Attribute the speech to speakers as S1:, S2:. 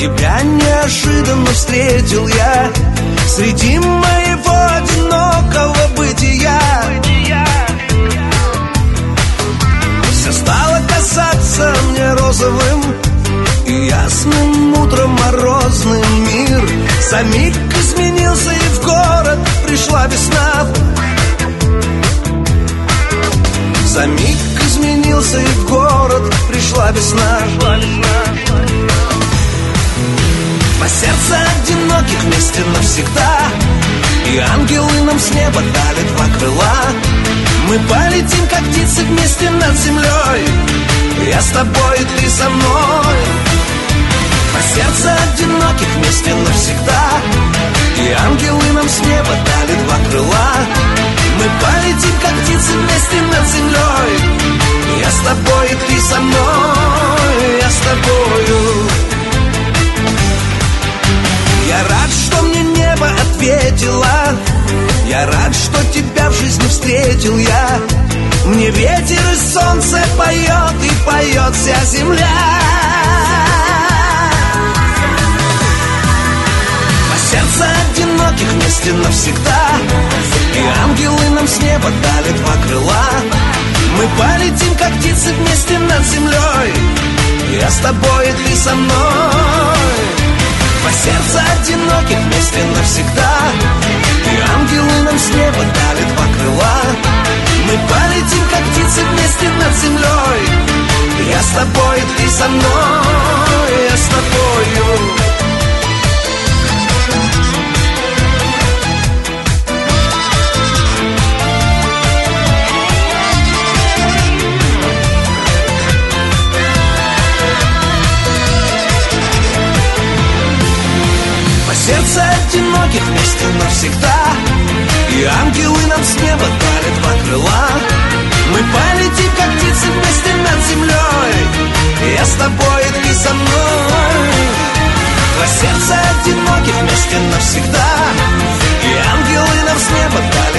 S1: Тебя неожиданно встретил я среди моего одинокого бытия. Все стало казаться мне розовым и ясным утром морозным. Мир за миг изменился, и в город пришла весна. За миг изменился, и в город пришла весна. Два сердца одиноких вместе навсегда, и ангелы нам с неба дали два крыла. Мы полетим, как птицы, вместе над землей. Я с тобой, ты со мной. Два сердца одиноких вместе навсегда, и ангелы нам с неба дали два крыла. Мы полетим, как птицы, вместе над землей. Я с тобой, ты со мной. Я с тобою. Я рад, что мне небо ответило. Я рад, что тебя в жизни встретил я. Мне ветер и солнце поет, и поет вся земля. Два сердца одиноких вместе навсегда, и ангелы нам с неба дали два крыла. Мы полетим, как птицы, вместе над землей. Я с тобой, ты со мной. Два сердца одиноких вместе навсегда, и ангелы нам с неба дали два крыла. Мы полетим, как птицы, вместе над землей. Я с тобой, ты со мной. Я с тобою. Сердце одиноких вместе навсегда, и ангелы нам с неба дали два крыла. Мы полетим, как птицы, вместе над землей. Я с тобой, ты со мной. Два сердца одиноких вместе навсегда, и ангелы нам с неба дали